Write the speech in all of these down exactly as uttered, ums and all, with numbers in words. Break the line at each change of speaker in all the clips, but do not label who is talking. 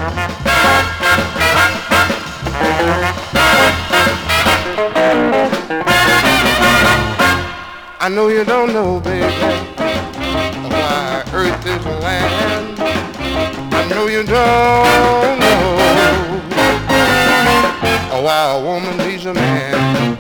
I know you don't know, baby, why earth is a land. I know you don't know why a woman needs a man.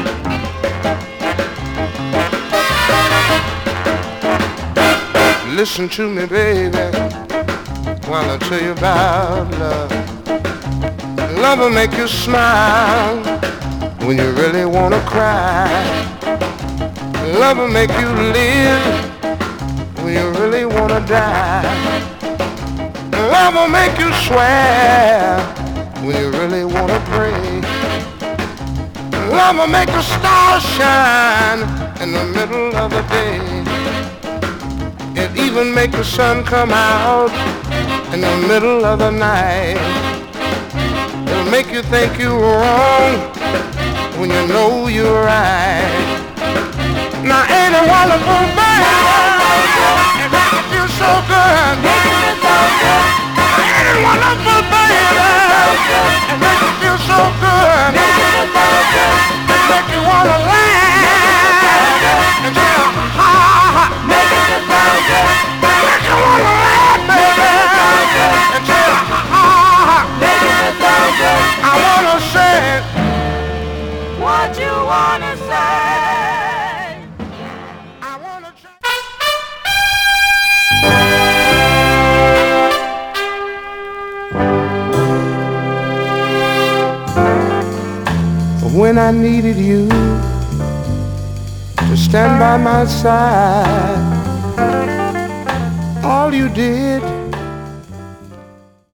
Listen to me, baby, while I tell you about love. Love will make you smile when you really wanna cry. Love will make you live when you really wanna die. Love will make you swear when you really wanna pray. Love will make the stars shine in the middle of the day. It even make the sun come out in the middle of the night. It'll make you think you're wrong when you know you're right. Now ain't it wonderful, baby? It makes me feel so good. Ain't it wonderful, baby? It makes me feel so good. It makes you wanna laugh and say, ha ha. Make it make you wanna laugh, baby, and say, ha ha. I wanna say what you wanna say. When I needed you to stand by my side, all you did